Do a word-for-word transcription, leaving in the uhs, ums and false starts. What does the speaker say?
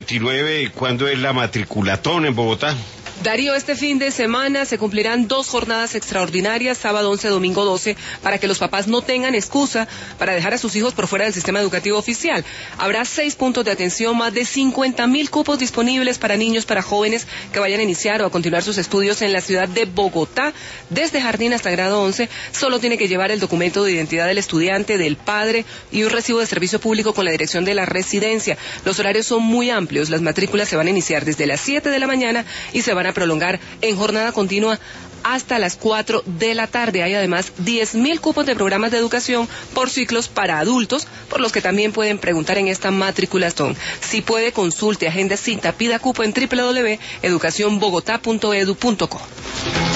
veintinueve, ¿cuándo es la matriculatón en Bogotá? Darío, este fin de semana se cumplirán dos jornadas extraordinarias, sábado once, domingo doce, para que los papás no tengan excusa para dejar a sus hijos por fuera del sistema educativo oficial. Habrá seis puntos de atención, más de cincuenta mil cupos disponibles para niños, para jóvenes que vayan a iniciar o a continuar sus estudios en la ciudad de Bogotá, desde jardín hasta grado once. Solo tiene que llevar el documento de identidad del estudiante, del padre y un recibo de servicio público con la dirección de la residencia. Los horarios son muy amplios, las matrículas se van a iniciar desde las siete de la mañana y se van a prolongar en jornada continua hasta las cuatro de la tarde. Hay además diez mil cupos de programas de educación por ciclos para adultos, por los que también pueden preguntar en esta matriculación. Si puede, consulte, agenda cita, pida cupo en doble u doble u doble u punto educación bogotá punto edu punto co.